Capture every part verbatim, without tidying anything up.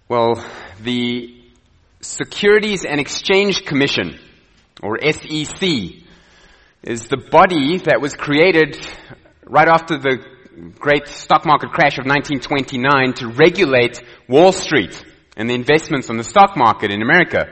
Well, the Securities and Exchange Commission, or S E C, is the body that was created right after the great stock market crash of nineteen twenty-nine to regulate Wall Street and the investments on the stock market in America.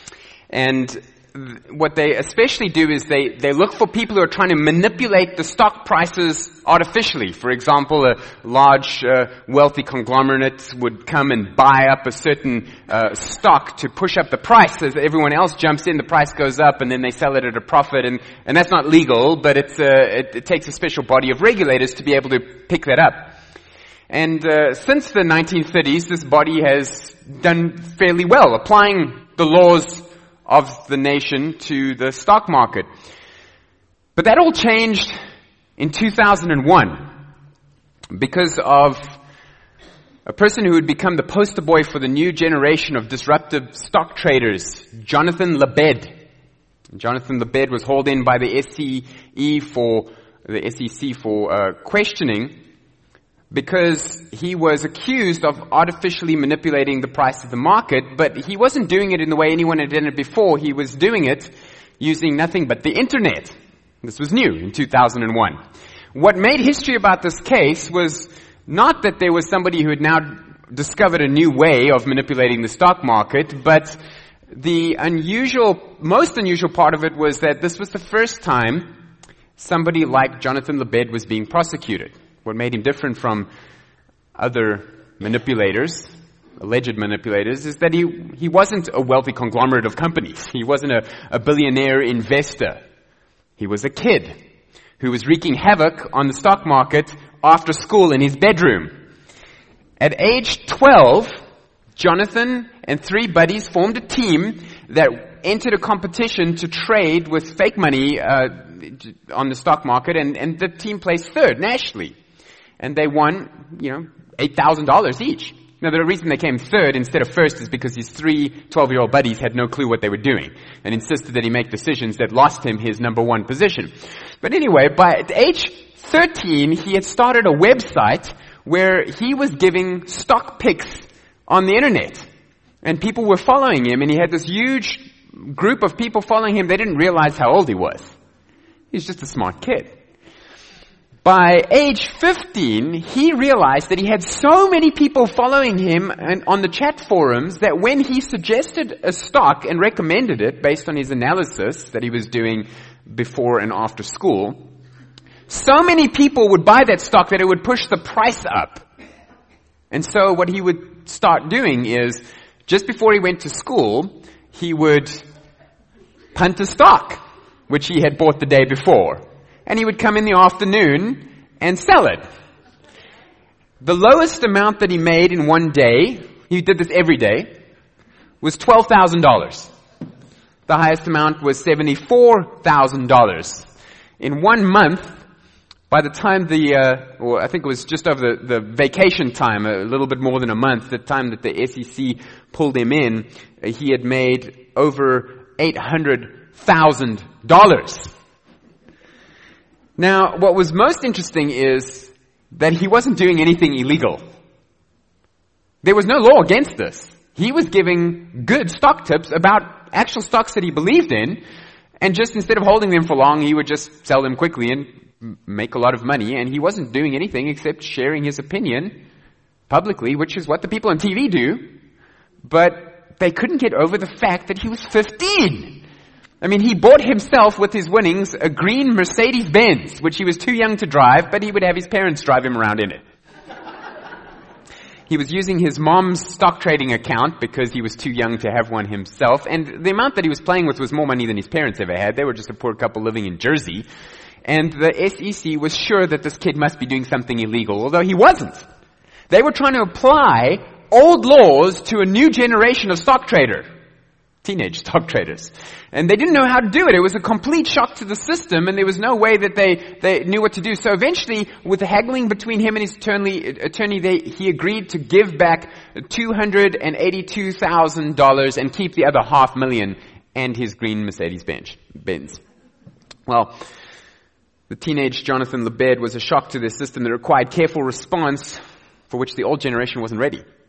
And what they especially do is they, they look for people who are trying to manipulate the stock prices artificially. For example, a large uh, wealthy conglomerate would come and buy up a certain uh, stock to push up the price. As everyone else jumps in, the price goes up, and then they sell it at a profit. And, and that's not legal, but it's, uh, it, it takes a special body of regulators to be able to pick that up. And uh, since the nineteen thirties, this body has done fairly well, applying the laws of the nation to the stock market. But that all changed in two thousand one because of a person who had become the poster boy for the new generation of disruptive stock traders, Jonathan Lebed. Jonathan Lebed was hauled in by the S E C for the S E C for uh, questioning because he was accused of artificially manipulating the price of the market, but he wasn't doing it in the way anyone had done it before. He was doing it using nothing but the internet. This was new in two thousand one. What made history about this case was not that there was somebody who had now discovered a new way of manipulating the stock market, but the unusual, most unusual part of it was that this was the first time somebody like Jonathan Lebed was being prosecuted. What made him different from other manipulators, alleged manipulators, is that he, he wasn't a wealthy conglomerate of companies. He wasn't a, a billionaire investor. He was a kid who was wreaking havoc on the stock market after school in his bedroom. At age twelve, Jonathan and three buddies formed a team that entered a competition to trade with fake money uh, on the stock market, and, and the team placed third nationally. And they won, you know, eight thousand dollars each. Now, the reason they came third instead of first is because his three twelve-year-old buddies had no clue what they were doing and insisted that he make decisions that lost him his number one position. But anyway, by age thirteen, he had started a website where he was giving stock picks on the internet. And people were following him, and he had this huge group of people following him. They didn't realize how old he was. He was just a smart kid. By age fifteen, he realized that he had so many people following him and on the chat forums that when he suggested a stock and recommended it based on his analysis that he was doing before and after school, so many people would buy that stock that it would push the price up. And so what he would start doing is, just before he went to school, he would punt a stock, which he had bought the day before. And he would come in the afternoon and sell it. The lowest amount that he made in one day, he did this every day, was twelve thousand dollars. The highest amount was seventy-four thousand dollars. In one month, by the time the, uh, or I think it was just over the, the vacation time, a little bit more than a month, the time that the S E C pulled him in, he had made over eight hundred thousand dollars. Now, what was most interesting is that he wasn't doing anything illegal. There was no law against this. He was giving good stock tips about actual stocks that he believed in, and just instead of holding them for long, he would just sell them quickly and make a lot of money, and he wasn't doing anything except sharing his opinion publicly, which is what the people on T V do, but they couldn't get over the fact that he was fifteen. I mean, he bought himself with his winnings a green Mercedes-Benz, which he was too young to drive, but he would have his parents drive him around in it. He was using his mom's stock trading account because he was too young to have one himself, and the amount that he was playing with was more money than his parents ever had. They were just a poor couple living in Jersey, and the S E C was sure that this kid must be doing something illegal, although he wasn't. They were trying to apply old laws to a new generation of stock trader. Teenage stock traders. And they didn't know how to do it. It was a complete shock to the system, and there was no way that they, they knew what to do. So eventually, with the haggling between him and his attorney, attorney they, he agreed to give back two hundred eighty-two thousand dollars and keep the other half million and his green Mercedes-Benz. Well, the teenage Jonathan Lebed was a shock to the system that required careful response for which the old generation wasn't ready.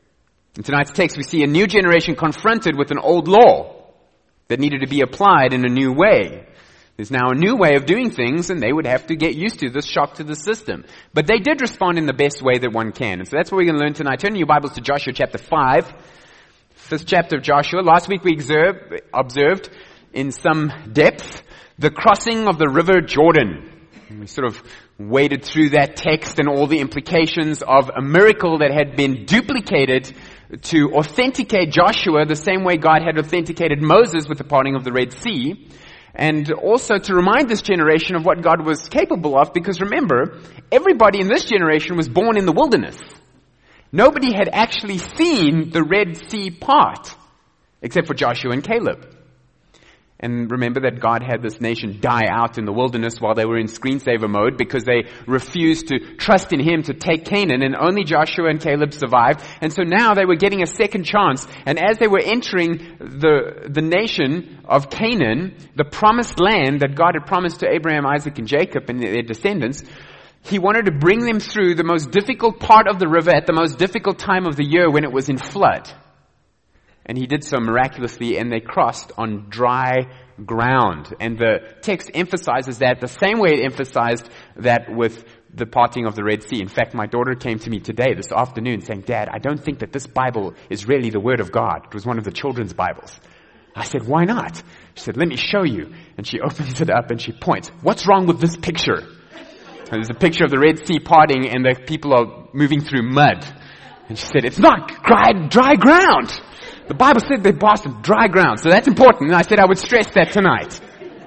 In tonight's text, we see a new generation confronted with an old law that needed to be applied in a new way. There's now a new way of doing things, and they would have to get used to this shock to the system. But they did respond in the best way that one can. And so that's what we're going to learn tonight. Turn your Bibles to Joshua chapter five. Fifth chapter of Joshua. Last week we observed, observed in some depth the crossing of the river Jordan. And we sort of waded through that text and all the implications of a miracle that had been duplicated to authenticate Joshua the same way God had authenticated Moses with the parting of the Red Sea. And also to remind this generation of what God was capable of, because remember, everybody in this generation was born in the wilderness. Nobody had actually seen the Red Sea part, except for Joshua and Caleb. And remember that God had this nation die out in the wilderness while they were in screensaver mode because they refused to trust in Him to take Canaan, and only Joshua and Caleb survived. And so now they were getting a second chance. And as they were entering the, the nation of Canaan, the promised land that God had promised to Abraham, Isaac, and Jacob and their descendants, He wanted to bring them through the most difficult part of the river at the most difficult time of the year when it was in flood. And He did so miraculously, and they crossed on dry ground. And the text emphasizes that the same way it emphasized that with the parting of the Red Sea. In fact, my daughter came to me today, this afternoon, saying, "Dad, I don't think that this Bible is really the Word of God." It was one of the children's Bibles. I said, "Why not?" She said, "Let me show you." And she opens it up and she points, "What's wrong with this picture?" And there's a picture of the Red Sea parting and the people are moving through mud. And she said, "It's not dry, dry ground. The Bible said they passed on dry ground." So that's important. And I said I would stress that tonight.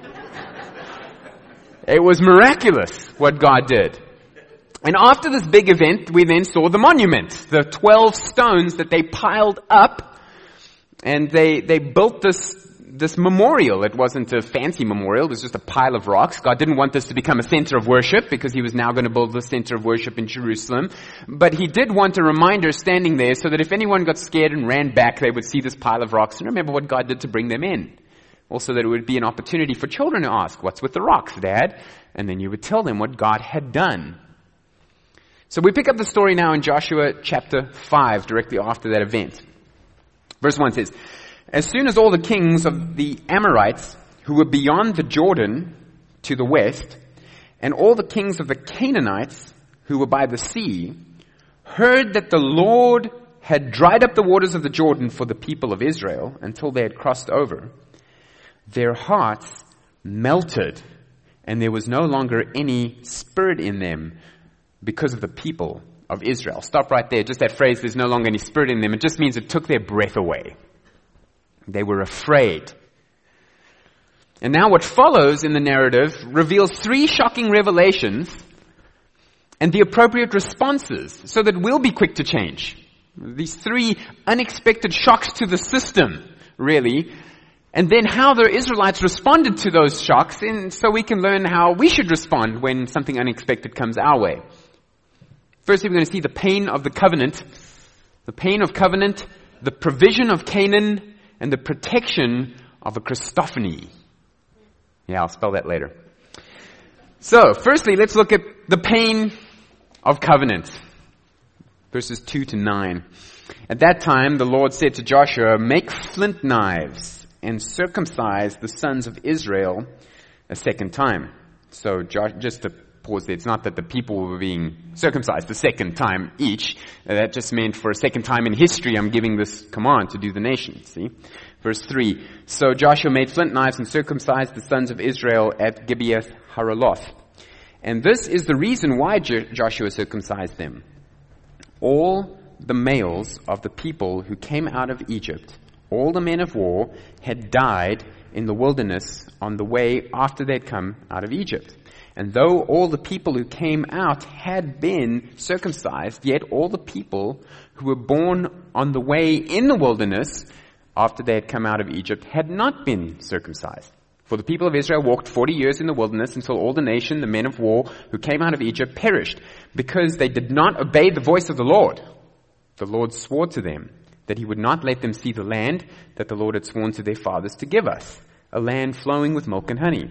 It was miraculous what God did. And after this big event, we then saw the monument, the twelve stones that they piled up, and they, they built this, this memorial. It wasn't a fancy memorial. It was just a pile of rocks. God didn't want this to become a center of worship because He was now going to build the center of worship in Jerusalem. But He did want a reminder standing there so that if anyone got scared and ran back, they would see this pile of rocks and remember what God did to bring them in. Also that it would be an opportunity for children to ask, "What's with the rocks, Dad?" And then you would tell them what God had done. So we pick up the story now in Joshua chapter five, directly after that event. Verse one says, "As soon as all the kings of the Amorites who were beyond the Jordan to the west, and all the kings of the Canaanites who were by the sea, heard that the Lord had dried up the waters of the Jordan for the people of Israel until they had crossed over, their hearts melted, and there was no longer any spirit in them because of the people of Israel." Stop right there. Just that phrase, "there's no longer any spirit in them," it just means it took their breath away. They were afraid. And now what follows in the narrative reveals three shocking revelations and the appropriate responses so that we'll be quick to change. These three unexpected shocks to the system, really. And then how the Israelites responded to those shocks, and so we can learn how we should respond when something unexpected comes our way. Firstly, we're going to see the pain of the covenant, the pain of covenant, the provision of Canaan, and the protection of a Christophany. Yeah, I'll spell that later. So, firstly, let's look at the pain of covenant. Verses two to nine. "At that time, the Lord said to Joshua, 'Make flint knives and circumcise the sons of Israel a second time.'" So, just to pause there, it's not that the people were being circumcised the second time each. That just meant for a second time in history, I'm giving this command to do the nation. See? Verse three. "So Joshua made flint knives and circumcised the sons of Israel at Gibeath Haraloth. And this is the reason why Jo- Joshua circumcised them. All the males of the people who came out of Egypt, all the men of war, had died in the wilderness on the way after they'd come out of Egypt. And though all the people who came out had been circumcised, yet all the people who were born on the way in the wilderness after they had come out of Egypt had not been circumcised. For the people of Israel walked forty years in the wilderness until all the nation, the men of war who came out of Egypt, perished because they did not obey the voice of the Lord. The Lord swore to them that He would not let them see the land that the Lord had sworn to their fathers to give us, a land flowing with milk and honey.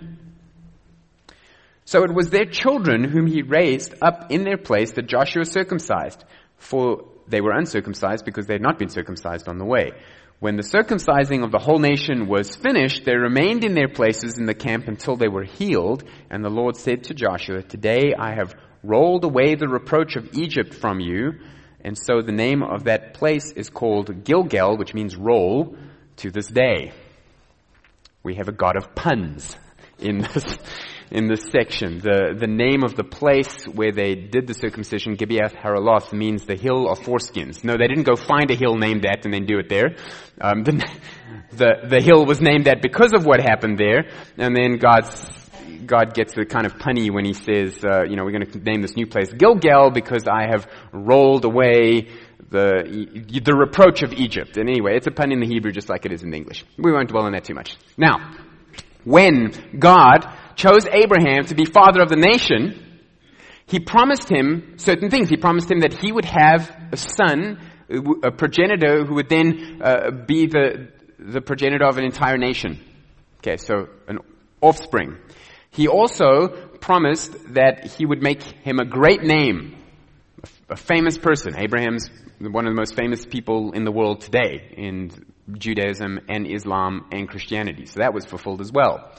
So it was their children whom He raised up in their place that Joshua circumcised, for they were uncircumcised because they had not been circumcised on the way. When the circumcising of the whole nation was finished, they remained in their places in the camp until they were healed. And the Lord said to Joshua, "Today I have rolled away the reproach of Egypt from you." And so the name of that place is called Gilgal, which means roll, to this day. We have a God of puns in this in this section. The the name of the place where they did the circumcision, Gibeath Haraloth, means the hill of foreskins. No, they didn't go find a hill named that and then do it there. Um, the, the the hill was named that because of what happened there. And then God's God gets the kind of punny when he says, uh, you know, we're going to name this new place Gilgal because I have rolled away the the reproach of Egypt. And anyway, it's a pun in the Hebrew just like it is in the English. We won't dwell on that too much. Now, when God chose Abraham to be father of the nation, he promised him certain things. He promised him that he would have a son, a progenitor who would then uh, be the the progenitor of an entire nation. Okay, so an offspring. He also promised that he would make him a great name, a famous person. Abraham's one of the most famous people in the world today in Judaism and Islam and Christianity. So that was fulfilled as well.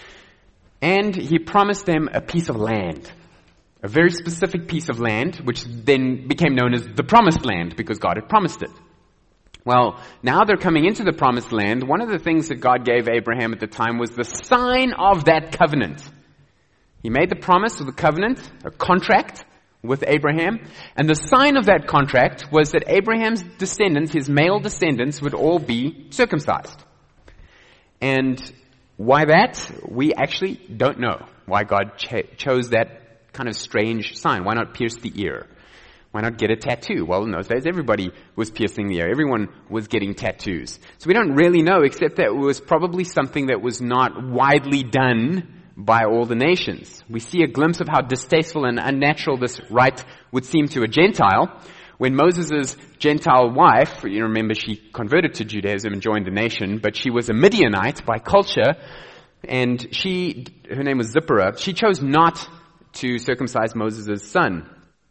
And he promised them a piece of land, a very specific piece of land, which then became known as the Promised Land because God had promised it. Well, now they're coming into the Promised Land. One of the things that God gave Abraham at the time was the sign of that covenant. He made the promise of the covenant, a contract with Abraham, and the sign of that contract was that Abraham's descendants, his male descendants, would all be circumcised. And why that? We actually don't know why God ch- chose that kind of strange sign. Why not pierce the ear? Why not get a tattoo? Well, in those days, everybody was piercing the ear. Everyone was getting tattoos. So we don't really know, except that it was probably something that was not widely done by all the nations. We see a glimpse of how distasteful and unnatural this rite would seem to a Gentile. When Moses' Gentile wife, you remember she converted to Judaism and joined the nation, but she was a Midianite by culture, and she, her name was Zipporah, she chose not to circumcise Moses' son.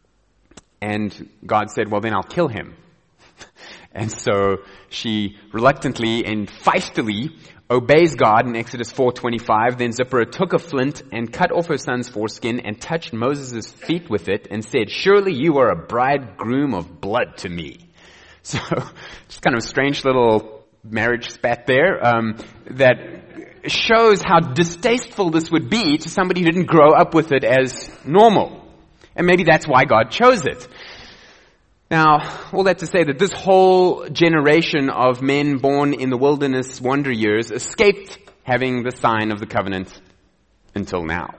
And God said, well, then I'll kill him. And so she reluctantly and feistily obeys God in Exodus four twenty-five. Then Zipporah took a flint and cut off her son's foreskin and touched Moses' feet with it and said, surely you are a bridegroom of blood to me. So just kind of a strange little marriage spat there um, that shows how distasteful this would be to somebody who didn't grow up with it as normal. And maybe that's why God chose it. Now, all that to say that this whole generation of men born in the wilderness wonder years escaped having the sign of the covenant until now.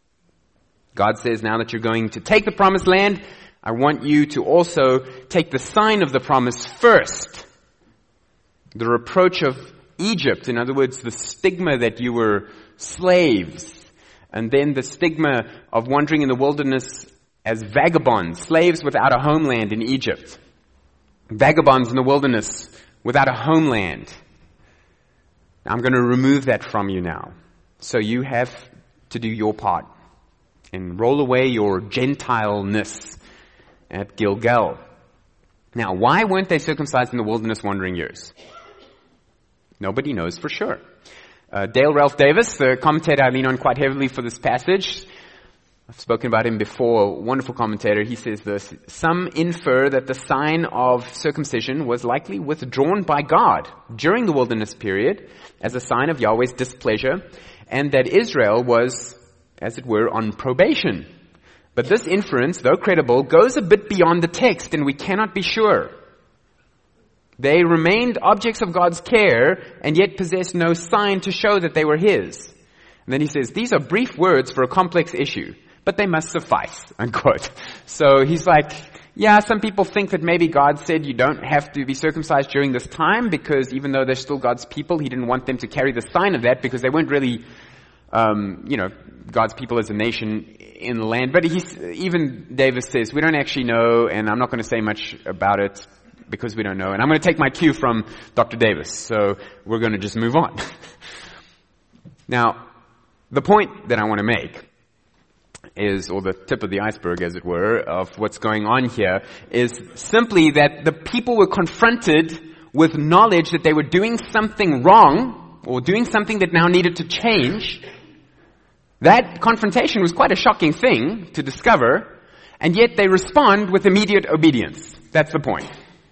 God says, now that you're going to take the promised land, I want you to also take the sign of the promise first. The reproach of Egypt, in other words, the stigma that you were slaves, and then the stigma of wandering in the wilderness as vagabonds, slaves without a homeland in Egypt. Vagabonds in the wilderness without a homeland. Now, I'm going to remove that from you now. So you have to do your part and roll away your Gentile-ness at Gilgal. Now, why weren't they circumcised in the wilderness wandering years? Nobody knows for sure. Uh, Dale Ralph Davis, the commentator I lean on quite heavily for this passage, I've spoken about him before, a wonderful commentator. He says this, some infer that the sign of circumcision was likely withdrawn by God during the wilderness period as a sign of Yahweh's displeasure, and that Israel was, as it were, on probation. But this inference, though credible, goes a bit beyond the text, and we cannot be sure. They remained objects of God's care, and yet possessed no sign to show that they were His. And then he says, these are brief words for a complex issue, but they must suffice, unquote. So he's like, yeah, some people think that maybe God said you don't have to be circumcised during this time because even though they're still God's people, He didn't want them to carry the sign of that because they weren't really, um, you know, God's people as a nation in the land. But he's, even Davis says, we don't actually know, and I'm not going to say much about it because we don't know. And I'm going to take my cue from Doctor Davis, so we're going to just move on. Now, the point that I want to make is, or the tip of the iceberg, as it were, of what's going on here, is simply that the people were confronted with knowledge that they were doing something wrong, or doing something that now needed to change. That confrontation was quite a shocking thing to discover, and yet they respond with immediate obedience. That's the point.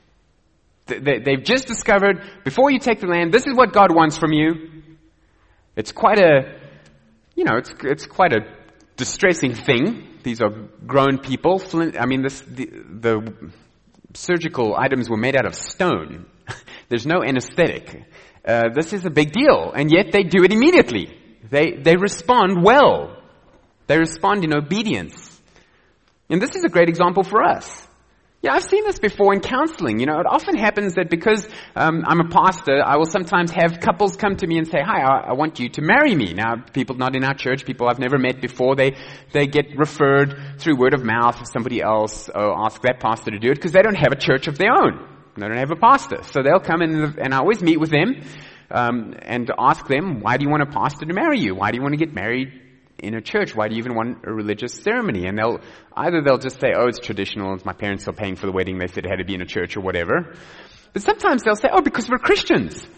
They've just discovered, before you take the land, this is what God wants from you. It's quite a, you know, it's it's quite a distressing thing. These are grown people. I mean, this, the, the surgical items were made out of stone. There's no anesthetic. Uh, this is a big deal, and yet they do it immediately. They they respond well. They respond in obedience. And this is a great example for us. Yeah, I've seen this before in counseling. You know, it often happens that because um, I'm a pastor, I will sometimes have couples come to me and say, hi, I, I want you to marry me. Now, people not in our church, people I've never met before, they they get referred through word of mouth or somebody else, or ask that pastor to do it, because they don't have a church of their own. They don't have a pastor. So they'll come in, and I always meet with them um, and ask them, why do you want a pastor to marry you? Why do you want to get married in a church? Why do you even want a religious ceremony? And they'll, either they'll just say, oh, it's traditional, my parents are paying for the wedding, they said it had to be in a church or whatever. But sometimes they'll say, oh, because we're Christians. And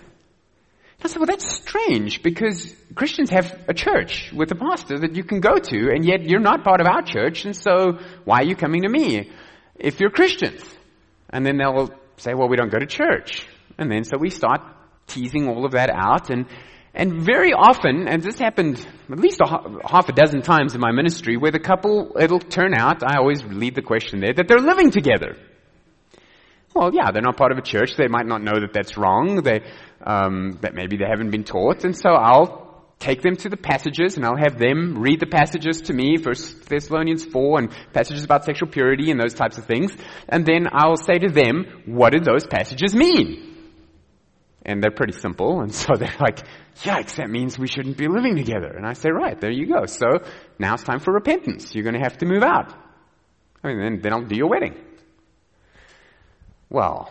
I say, well, that's strange, because Christians have a church with a pastor that you can go to, and yet you're not part of our church, and so why are you coming to me if you're Christians? And then they'll say, well, we don't go to church. And then so we start teasing all of that out, and And very often, and this happened at least a half a dozen times in my ministry, where the couple, it'll turn out, I always leave the question there, that they're living together. Well, yeah, they're not part of a church. They might not know that that's wrong. They, um, that maybe they haven't been taught. And so I'll take them to the passages, and I'll have them read the passages to me, First Thessalonians four, and passages about sexual purity and those types of things. And then I'll say to them, what do those passages mean? And they're pretty simple, and so they're like, yikes, that means we shouldn't be living together. And I say, right, there you go. So now it's time for repentance. You're going to have to move out. I mean, then, then I'll do your wedding. Well,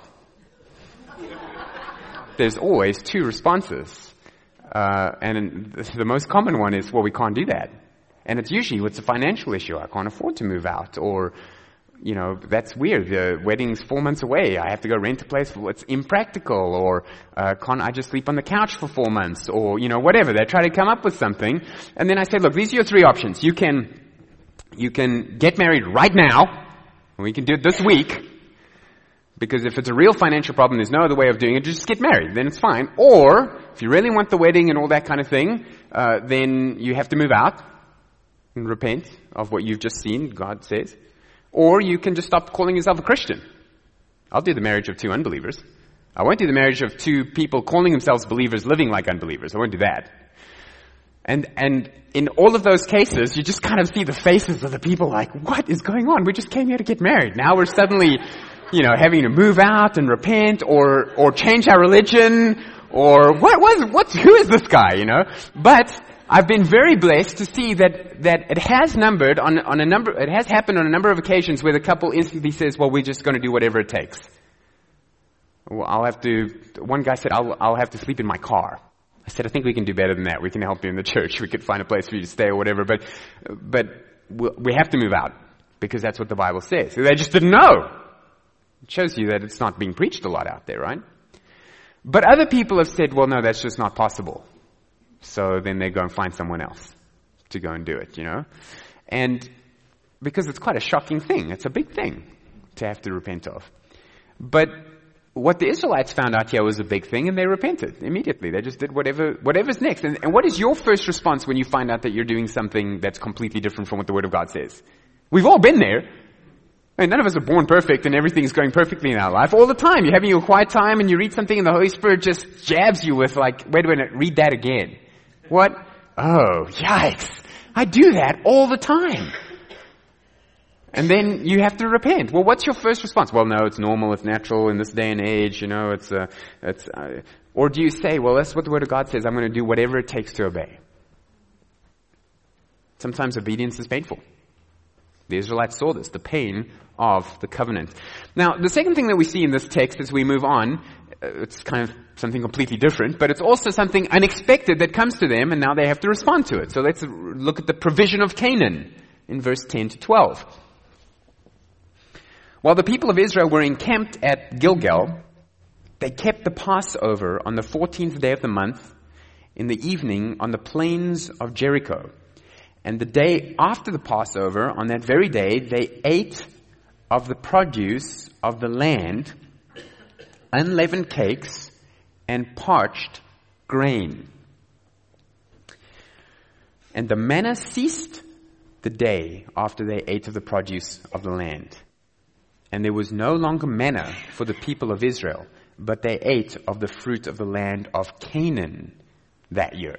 there's always two responses. Uh, and the most common one is, well, we can't do that. And it's usually, it's a financial issue. I can't afford to move out. Or, you know, that's weird. The wedding's four months away. I have to go rent a place. Well, it's impractical. Or uh, can't I just sleep on the couch for four months? Or, you know, whatever. They try to come up with something. And then I say, look, these are your three options. You can, you can get married right now. And we can do it this week. Because if it's a real financial problem, there's no other way of doing it. Just get married. Then it's fine. Or, if you really want the wedding and all that kind of thing, uh, then you have to move out and repent of what you've just seen, God says. Or you can just stop calling yourself a Christian. I'll do the marriage of two unbelievers. I won't do the marriage of two people calling themselves believers living like unbelievers. I won't do that. And and in all of those cases, you just kind of see the faces of the people like, what is going on? We just came here to get married. Now we're suddenly, you know, having to move out and repent or or change our religion or what was what who is this guy, you know? But I've been very blessed to see that, that it has numbered on, on a number, it has happened on a number of occasions where the couple instantly says, well, we're just going to do whatever it takes. Well, I'll have to, one guy said, I'll, I'll have to sleep in my car. I said, I think we can do better than that. We can help you in the church. We could find a place for you to stay or whatever, but, but we have to move out because that's what the Bible says. They just didn't know. It shows you that it's not being preached a lot out there, right? But other people have said, well, no, that's just not possible. So then they go and find someone else to go and do it, you know. And because it's quite a shocking thing. It's a big thing to have to repent of. But what the Israelites found out here was a big thing, and they repented immediately. They just did whatever, whatever's next. And, and what is your first response when you find out that you're doing something that's completely different from what the Word of God says? We've all been there. I mean, none of us are born perfect and everything's going perfectly in our life. All the time, you're having your quiet time and you read something and the Holy Spirit just jabs you with like, wait a minute, read that again. What? Oh, yikes. I do that all the time. And then you have to repent. Well, what's your first response? Well, no, it's normal, it's natural in this day and age, you know, it's, uh, it's, uh, or do you say, well, that's what the Word of God says, I'm going to do whatever it takes to obey. Sometimes obedience is painful. The Israelites saw this, the pain of the covenant. Now, the second thing that we see in this text as we move on, it's kind of something completely different, but it's also something unexpected that comes to them, and now they have to respond to it. So let's look at the provision of Canaan in verse ten to twelve. While the people of Israel were encamped at Gilgal, they kept the Passover on the fourteenth day of the month in the evening on the plains of Jericho. And the day after the Passover, on that very day, they ate of the produce of the land, unleavened cakes, and parched grain. And the manna ceased the day after they ate of the produce of the land. And there was no longer manna for the people of Israel, but they ate of the fruit of the land of Canaan that year.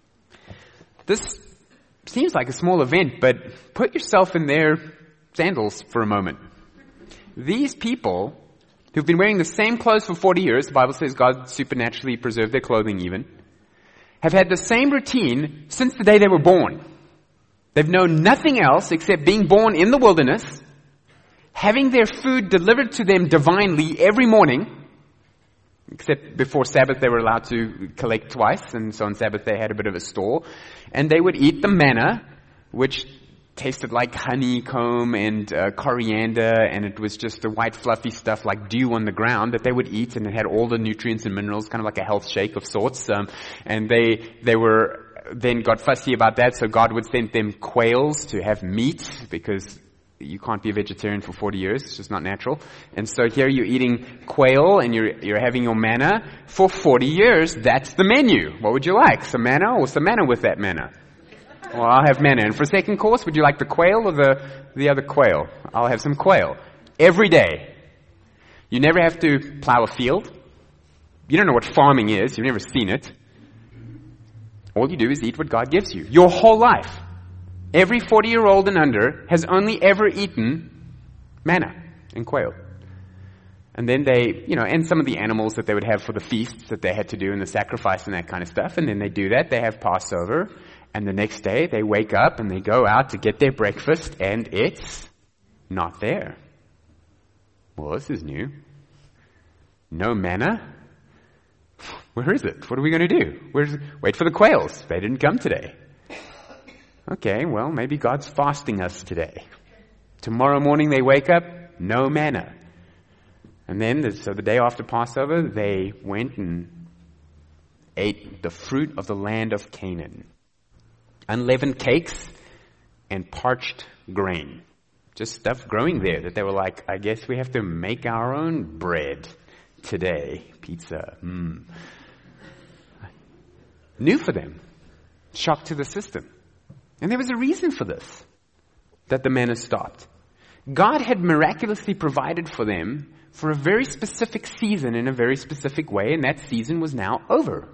This seems like a small event, but put yourself in their sandals for a moment. These people who've been wearing the same clothes for forty years, the Bible says God supernaturally preserved their clothing even, have had the same routine since the day they were born. They've known nothing else except being born in the wilderness, having their food delivered to them divinely every morning, except before Sabbath they were allowed to collect twice, and so on Sabbath they had a bit of a store. And they would eat the manna, which tasted like honeycomb and uh, coriander, and it was just the white fluffy stuff like dew on the ground that they would eat, and it had all the nutrients and minerals, kind of like a health shake of sorts. Um, and they they were then got fussy about that, so God would send them quails to have meat, because you can't be a vegetarian for forty years. It's just not natural. And so here you're eating quail and you're you're having your manna for forty years. That's the menu. What would you like? Some manna or some manna with that manna? Well, I'll have manna. And for second course, would you like the quail or the, the other quail? I'll have some quail. Every day. You never have to plow a field. You don't know what farming is. You've never seen it. All you do is eat what God gives you. Your whole life. Every forty-year-old and under has only ever eaten manna and quail. And then they, you know, and some of the animals that they would have for the feasts that they had to do and the sacrifice and that kind of stuff. And then they do that. They have Passover. And the next day they wake up and they go out to get their breakfast and it's not there. Well, this is new. No manna? Where is it? What are we going to do? Where's, wait for the quails. They didn't come today. Okay, well, maybe God's fasting us today. Tomorrow morning they wake up, no manna. And then, so the day after Passover, they went and ate the fruit of the land of Canaan. Unleavened cakes and parched grain. Just stuff growing there that they were like, I guess we have to make our own bread today. Pizza. Mm. New for them. Shock to the system. And there was a reason for this, that the manna stopped. God had miraculously provided for them for a very specific season in a very specific way, and that season was now over.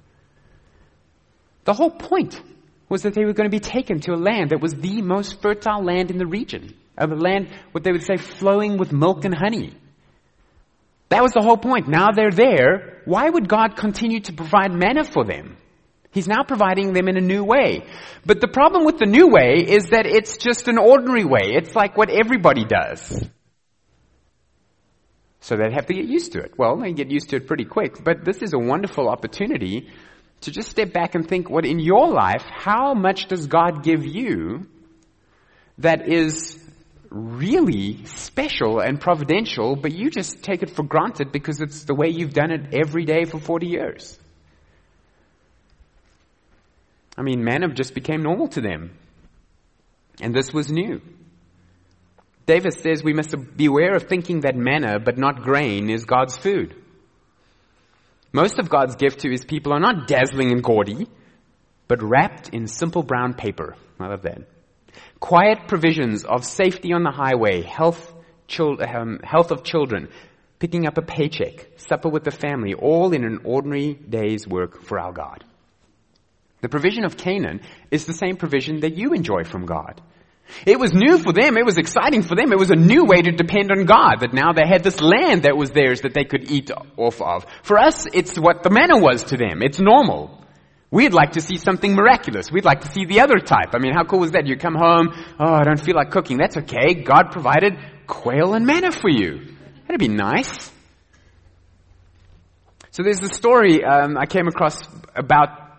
The whole point was that they were going to be taken to a land that was the most fertile land in the region, a land, what they would say, flowing with milk and honey. That was the whole point. Now they're there. Why would God continue to provide manna for them? He's now providing them in a new way. But the problem with the new way is that it's just an ordinary way. It's like what everybody does. So they'd have to get used to it. Well, they get used to it pretty quick. But this is a wonderful opportunity to just step back and think, what in your life, how much does God give you that is really special and providential, but you just take it for granted because it's the way you've done it every day for forty years? I mean, manna just became normal to them. And this was new. David says we must beware of thinking that manna, but not grain, is God's food. Most of God's gift to his people are not dazzling and gaudy, but wrapped in simple brown paper. I love that. Quiet provisions of safety on the highway, health, chil- um, health of children, picking up a paycheck, supper with the family, all in an ordinary day's work for our God. The provision of Canaan is the same provision that you enjoy from God. It was new for them. It was exciting for them. It was a new way to depend on God, that now they had this land that was theirs that they could eat off of. For us, it's what the manna was to them. It's normal. We'd like to see something miraculous. We'd like to see the other type. I mean, how cool was that? You come home, oh, I don't feel like cooking. That's okay. God provided quail and manna for you. That'd be nice. So there's a story um, I came across about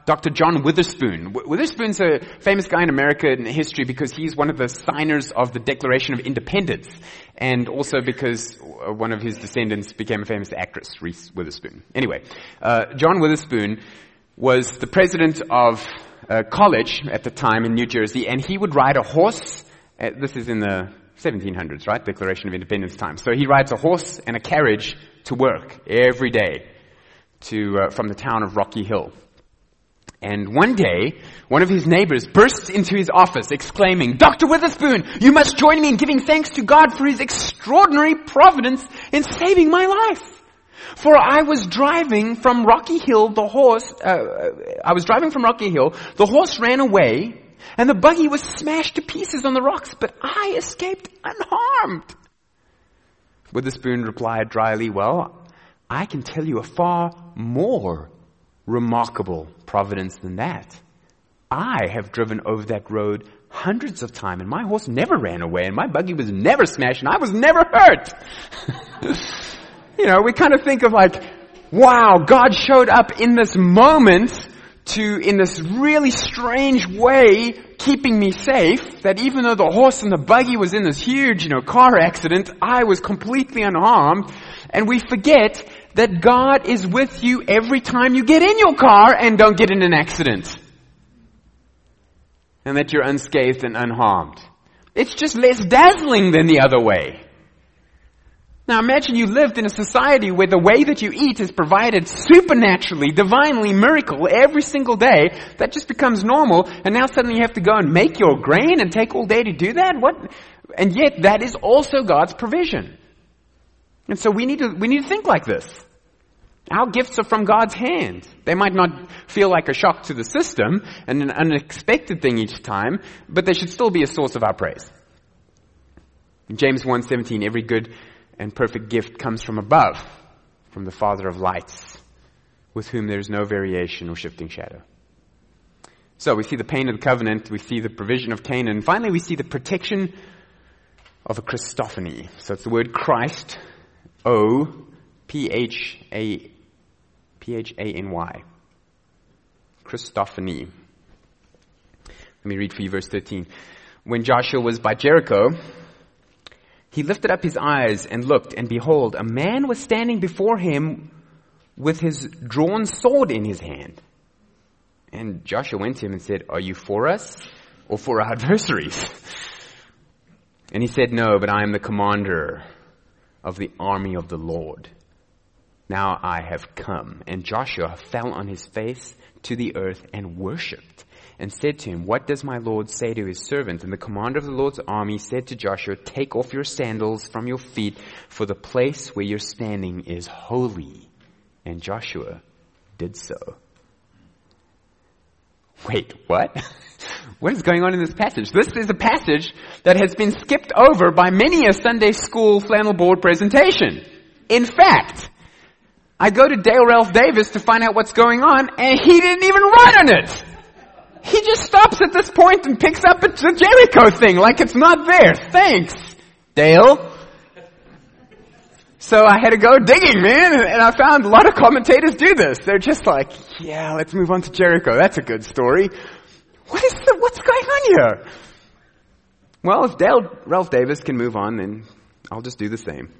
Doctor John Witherspoon. W- Witherspoon's a famous guy in American history because he's one of the signers of the Declaration of Independence, and also because one of his descendants became a famous actress, Reese Witherspoon. Anyway, uh, John Witherspoon was the president of a college at the time in New Jersey, and he would ride a horse. Uh, this is in the seventeen hundreds, right? Declaration of Independence time. So he rides a horse and a carriage to work every day to uh, from the town of Rocky Hill. And one day, one of his neighbors bursts into his office exclaiming, "Doctor Witherspoon, you must join me in giving thanks to God for his extraordinary providence in saving my life. For I was driving from Rocky Hill, the horse, uh, I was driving from Rocky Hill, the horse ran away, and the buggy was smashed to pieces on the rocks, but I escaped unharmed." Witherspoon replied dryly, "Well, I can tell you a far more remarkable providence than that. I have driven over that road hundreds of times, and my horse never ran away, and my buggy was never smashed, and I was never hurt." You know, we kind of think of like, wow, God showed up in this moment to, in this really strange way, keeping me safe, that even though the horse and the buggy was in this huge, you know, car accident, I was completely unharmed. And we forget that God is with you every time you get in your car and don't get in an accident. And that you're unscathed and unharmed. It's just less dazzling than the other way. Now imagine you lived in a society where the way that you eat is provided supernaturally, divinely, miracle every single day. That just becomes normal, and now suddenly you have to go and make your grain and take all day to do that? What? And yet that is also God's provision. And so we need to, we need to think like this. Our gifts are from God's hand. They might not feel like a shock to the system and an unexpected thing each time, but they should still be a source of our praise. In James one seventeen, every good and perfect gift comes from above, from the Father of lights, with whom there is no variation or shifting shadow. So we see the pain of the covenant, we see the provision of Canaan, and finally we see the protection of a Christophany. So it's the word Christ, O P H A P H A N Y. Christophany. Let me read for you verse thirteen. When Joshua was by Jericho, he lifted up his eyes and looked, and behold, a man was standing before him with his drawn sword in his hand. And Joshua went to him and said, "Are you for us or for our adversaries?" And he said, "No, but I am the commander of the army of the Lord. Now I have come." And Joshua fell on his face to the earth and worshipped, and said to him, "What does my Lord say to his servant?" And the commander of the Lord's army said to Joshua, "Take off your sandals from your feet, for the place where you're standing is holy." And Joshua did so. Wait, what? What is going on in this passage? This is a passage that has been skipped over by many a Sunday school flannel board presentation. In fact, I go to Dale Ralph Davis to find out what's going on, and he didn't even write on it. He just stops at this point and picks up the Jericho thing like it's not there. Thanks, Dale. So I had to go digging, man, and I found a lot of commentators do this. They're just like, yeah, let's move on to Jericho. That's a good story. What is the, what's going on here? Well, if Dale Ralph Davis can move on, then I'll just do the same.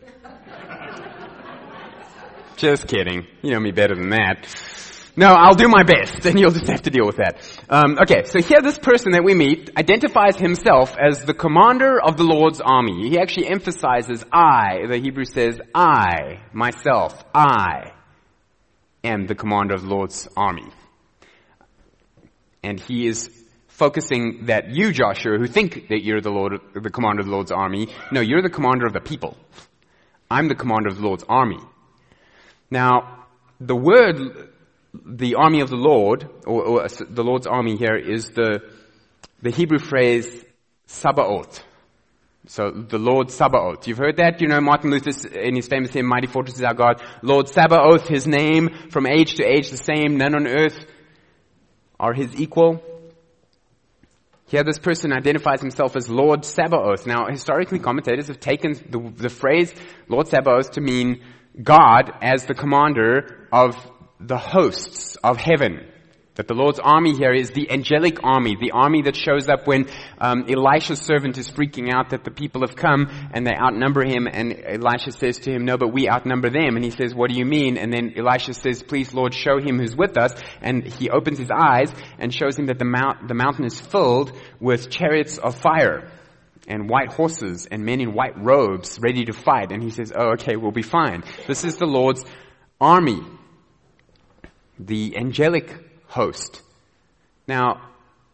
Just kidding. You know me better than that. No, I'll do my best, and you'll just have to deal with that. Um, okay, so here this person that we meet identifies himself as the commander of the Lord's army. He actually emphasizes I. The Hebrew says, I, myself, I am the commander of the Lord's army. And he is focusing that you, Joshua, who think that you're the Lord, the commander of the Lord's army, no, you're the commander of the people. I'm the commander of the Lord's army. Now, the word, the army of the Lord, or, or the Lord's army here, is the the Hebrew phrase Sabaoth. So the Lord Sabaoth. You've heard that? You know Martin Luther in his famous hymn, "Mighty Fortress is our God." Lord Sabaoth, his name, from age to age the same, none on earth are his equal. Here this person identifies himself as Lord Sabaoth. Now, historically, commentators have taken the, the phrase Lord Sabaoth to mean God as the commander of the hosts of heaven. That the Lord's army here is the angelic army, the army that shows up when um, Elisha's servant is freaking out that the people have come and they outnumber him, and Elisha says to him, no, but we outnumber them. And he says, what do you mean? And then Elisha says, please, Lord, show him who's with us. And he opens his eyes and shows him that the, mount, the mountain is filled with chariots of fire and white horses and men in white robes ready to fight. And he says, oh, okay, we'll be fine. This is the Lord's army, the angelic host. Now,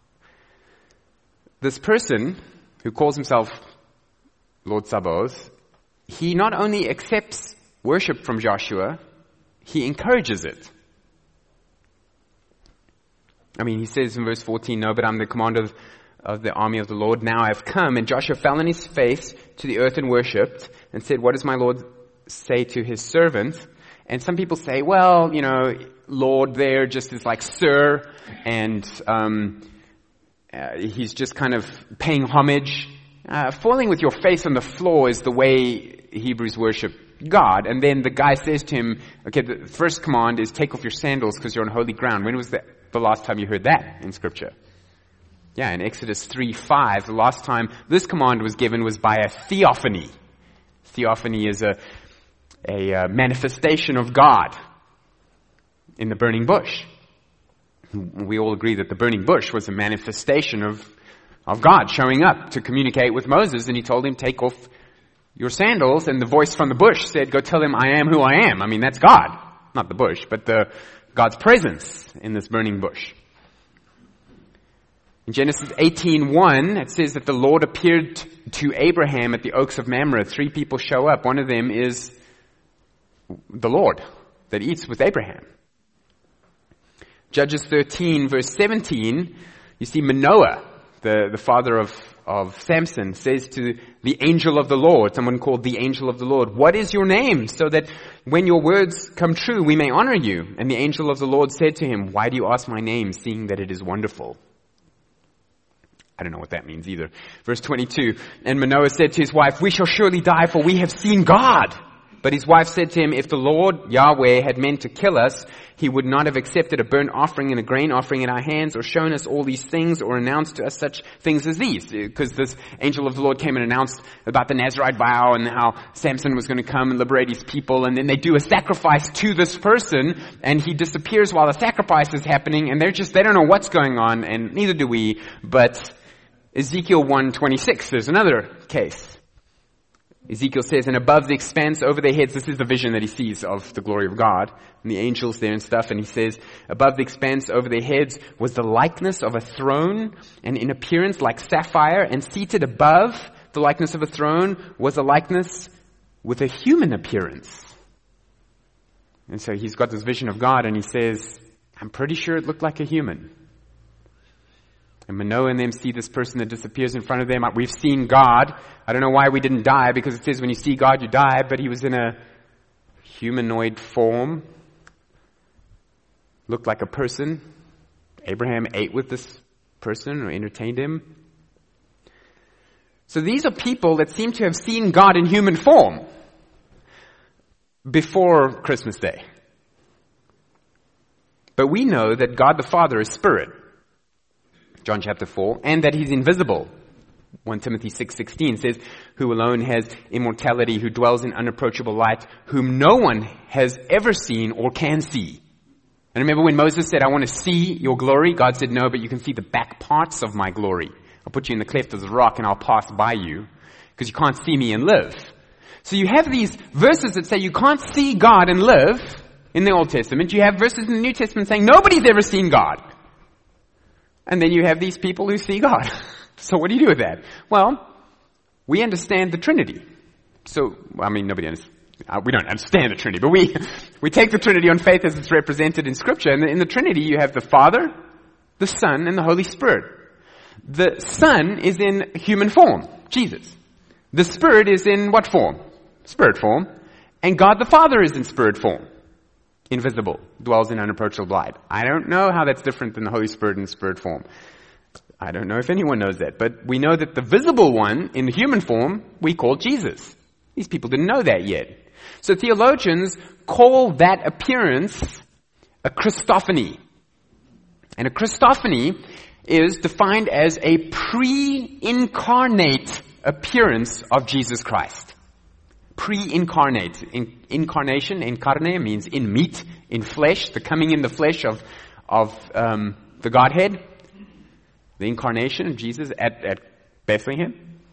this person who calls himself Lord Sabaoth, he not only accepts worship from Joshua, he encourages it. I mean, he says in verse fourteen, no, but I'm the commander of, of the army of the Lord. Now I've come. And Joshua fell on his face to the earth and worshipped and said, what does my Lord say to his servant? And some people say, well, you know, Lord there just is like sir, and um, uh, he's just kind of paying homage. Uh, falling with your face on the floor is the way Hebrews worship God. And then the guy says to him, okay, the first command is take off your sandals because you're on holy ground. When was the, the last time you heard that in Scripture? Yeah, in Exodus three five, the last time this command was given was by a theophany. Theophany is a a uh, manifestation of God in the burning bush. We all agree that the burning bush was a manifestation of, of God showing up to communicate with Moses, and he told him, take off your sandals, and the voice from the bush said, go tell him I am who I am. I mean, that's God, not the bush, but the God's presence in this burning bush. In Genesis eighteen one, it says that the Lord appeared to Abraham at the oaks of Mamre. Three people show up. One of them is the Lord that eats with Abraham. Judges thirteen verse seventeen, you see Manoah, the, the father of, of Samson, says to the angel of the Lord, someone called the angel of the Lord, what is your name? So that when your words come true, we may honor you. And the angel of the Lord said to him, why do you ask my name, seeing that it is wonderful? I don't know what that means either. Verse twenty-two, and Manoah said to his wife, we shall surely die, for we have seen God. But his wife said to him, if the Lord Yahweh had meant to kill us, he would not have accepted a burnt offering and a grain offering in our hands, or shown us all these things, or announced to us such things as these. Because this angel of the Lord came and announced about the Nazirite vow and how Samson was going to come and liberate his people. And then they do a sacrifice to this person, and he disappears while the sacrifice is happening, and they're just, they don't know what's going on, and neither do we. But Ezekiel one twenty-six, there's another case. Ezekiel says, and above the expanse over their heads, this is the vision that he sees of the glory of God and the angels there and stuff. And he says, above the expanse over their heads was the likeness of a throne, and in appearance like sapphire, and seated above the likeness of a throne was a likeness with a human appearance. And so he's got this vision of God, and he says, I'm pretty sure it looked like a human. And Manoah and them see this person that disappears in front of them. We've seen God. I don't know why we didn't die, because it says when you see God, you die. But he was in a humanoid form. Looked like a person. Abraham ate with this person or entertained him. So these are people that seem to have seen God in human form before Christmas Day. But we know that God the Father is spirit. John chapter four, and that he's invisible. First Timothy six sixteen says, who alone has immortality, who dwells in unapproachable light, whom no one has ever seen or can see. And remember when Moses said, I want to see your glory? God said, no, but you can see the back parts of my glory. I'll put you in the cleft of the rock and I'll pass by you, because you can't see me and live. So you have these verses that say you can't see God and live in the Old Testament. You have verses in the New Testament saying nobody's ever seen God. And then you have these people who see God. So what do you do with that? Well, we understand the Trinity. So, I mean, nobody understands. Uh, we don't understand the Trinity, but we we take the Trinity on faith as it's represented in Scripture. And in the Trinity, you have the Father, the Son, and the Holy Spirit. The Son is in human form, Jesus. The Spirit is in what form? Spirit form. And God the Father is in spirit form. Invisible, dwells in unapproachable light. I don't know how that's different than the Holy Spirit in spirit form. I don't know if anyone knows that, but we know that the visible one in the human form we call Jesus. These people didn't know that yet. So theologians call that appearance a Christophany. And a Christophany is defined as a pre-incarnate appearance of Jesus Christ. Pre-incarnate. In, incarnation, incarne, means in meat, in flesh, the coming in the flesh of, of um, the Godhead. The incarnation of Jesus at, at Bethlehem.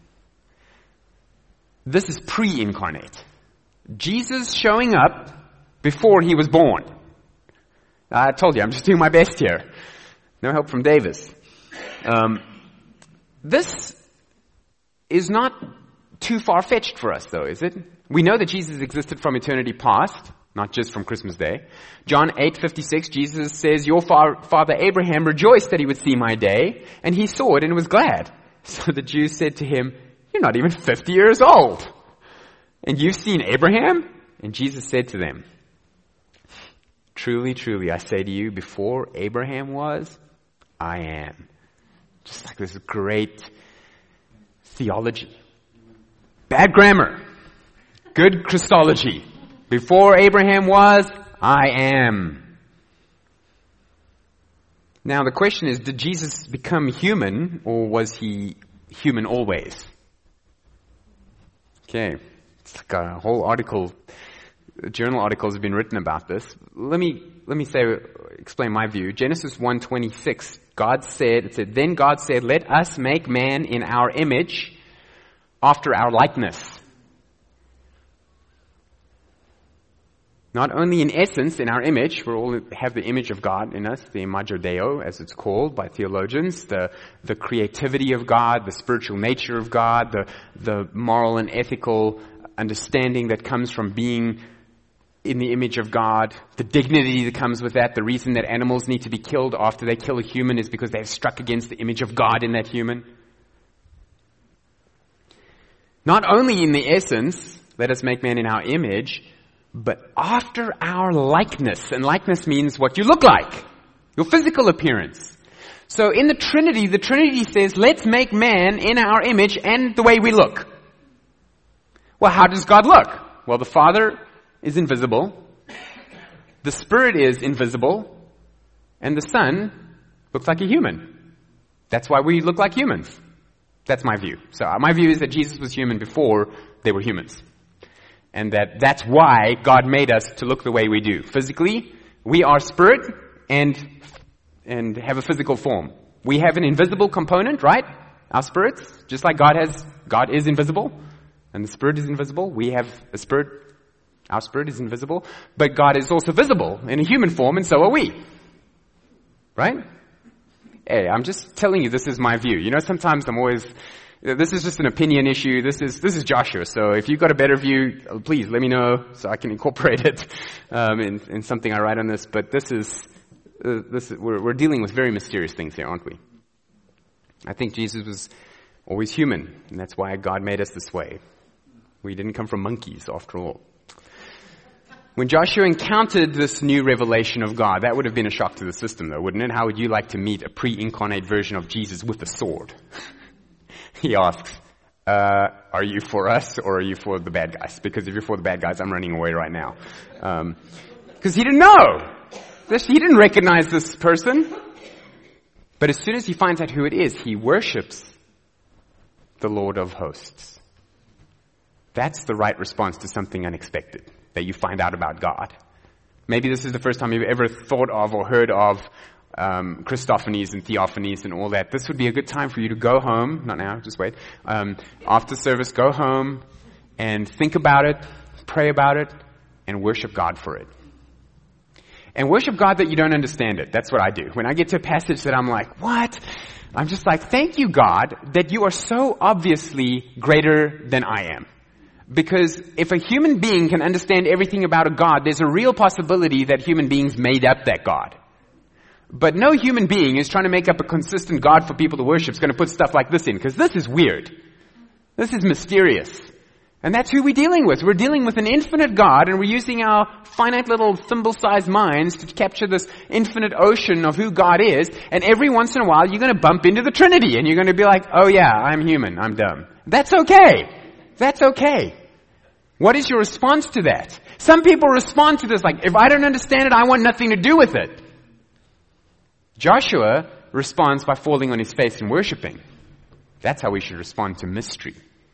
This is pre-incarnate. Jesus showing up before he was born. I told you, I'm just doing my best here. No help from Davis. Um, this is not too far-fetched for us, though, is it? We know that Jesus existed from eternity past, not just from Christmas Day. John eight fifty-six, Jesus says, your fa- father Abraham rejoiced that he would see my day, and he saw it and was glad. So the Jews said to him, you're not even fifty years old, and you've seen Abraham? And Jesus said to them, truly, truly, I say to you, before Abraham was, I am. Just like this great theology. Bad grammar. Good Christology. Before Abraham was, I am. Now the question is, did Jesus become human, or was he human always? Okay. It's like a whole article, journal articles have been written about this. Let me, let me say, explain my view. Genesis one twenty-six, God said, it said, then God said, let us make man in our image, after our likeness. Not only in essence, in our image, we all have the image of God in us, the imago Dei, as it's called by theologians, the, the creativity of God, the spiritual nature of God, the, the moral and ethical understanding that comes from being in the image of God, the dignity that comes with that. The reason that animals need to be killed after they kill a human is because they've struck against the image of God in that human. Not only in the essence, let us make man in our image, but after our likeness. And likeness means what you look like, your physical appearance. So in the Trinity, the Trinity says, let's make man in our image and the way we look. Well, how does God look? Well, the Father is invisible, the Spirit is invisible, and the Son looks like a human. That's why we look like humans. That's my view. So my view is that Jesus was human before they were humans. And that that's why God made us to look the way we do. Physically, we are spirit and and have a physical form. We have an invisible component, right? Our spirits, just like God has, God is invisible, and the Spirit is invisible. We have a spirit, our spirit is invisible, but God is also visible in a human form, and so are we. Right? Hey, I'm just telling you, this is my view. You know, sometimes I'm always, this is just an opinion issue. This is this is Joshua. So if you've got a better view, please let me know so I can incorporate it um, in, in something I write on this. But this is uh, this is, we're, we're dealing with very mysterious things here, aren't we? I think Jesus was always human, and that's why God made us this way. We didn't come from monkeys, after all. When Joshua encountered this new revelation of God, that would have been a shock to the system, though, wouldn't it? How would you like to meet a pre-incarnate version of Jesus with a sword? He asks, uh, are you for us or are you for the bad guys? Because if you're for the bad guys, I'm running away right now. Um, because he didn't know. He didn't recognize this person. But as soon as he finds out who it is, he worships the Lord of hosts. That's the right response to something unexpected that you find out about God. Maybe this is the first time you've ever thought of or heard of um, Christophanies and theophanies and all that. This would be a good time for you to go home, not now, just wait, um, after service, go home and think about it, pray about it, and worship God for it. And worship God that you don't understand it. That's what I do. When I get to a passage that I'm like, what? I'm just like, thank you, God, that you are so obviously greater than I am. Because if a human being can understand everything about a God, there's a real possibility that human beings made up that God. But no human being is trying to make up a consistent God for people to worship is going to put stuff like this in, because this is weird. This is mysterious. And that's who we're dealing with. We're dealing with an infinite God, and we're using our finite little thimble-sized minds to capture this infinite ocean of who God is. And every once in a while, you're going to bump into the Trinity, and you're going to be like, oh yeah, I'm human, I'm dumb. That's okay. That's okay. What is your response to that? Some people respond to this like, if I don't understand it, I want nothing to do with it. Joshua responds by falling on his face and worshiping. That's how we should respond to mystery.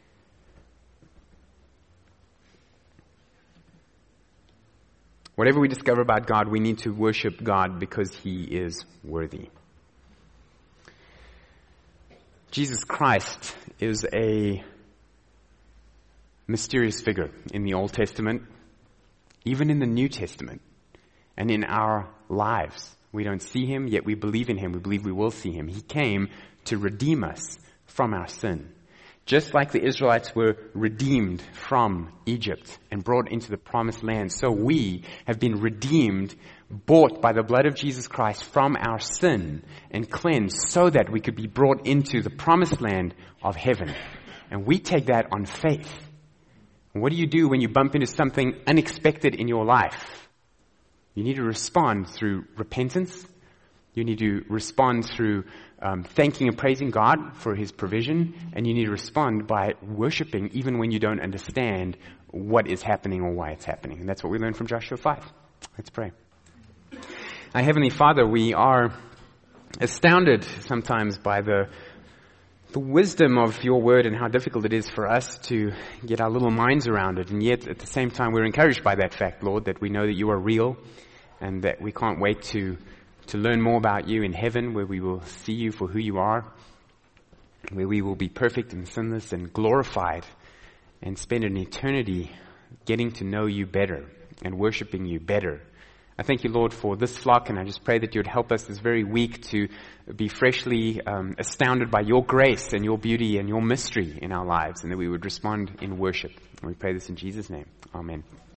Whatever we discover about God, we need to worship God because He is worthy. Jesus Christ is a mysterious figure in the Old Testament, even in the New Testament, and in our lives. We don't see Him, yet we believe in Him. We believe we will see Him. He came to redeem us from our sin. Just like the Israelites were redeemed from Egypt and brought into the promised land, so we have been redeemed, bought by the blood of Jesus Christ from our sin and cleansed so that we could be brought into the promised land of heaven. And we take that on faith. And what do you do when you bump into something unexpected in your life? You need to respond through repentance. You need to respond through um, thanking and praising God for His provision. And you need to respond by worshiping even when you don't understand what is happening or why it's happening. And that's what we learn from Joshua five. Let's pray. Our Heavenly Father, we are astounded sometimes by the the wisdom of your word and how difficult it is for us to get our little minds around it. And yet, at the same time, we're encouraged by that fact, Lord, that we know that you are real and that we can't wait to to learn more about you in heaven, where we will see you for who you are, where we will be perfect and sinless and glorified and spend an eternity getting to know you better and worshiping you better. I thank you, Lord, for this flock, and I just pray that you would help us this very week to be freshly um, astounded by your grace and your beauty and your mystery in our lives, and that we would respond in worship. And we pray this in Jesus' name. Amen.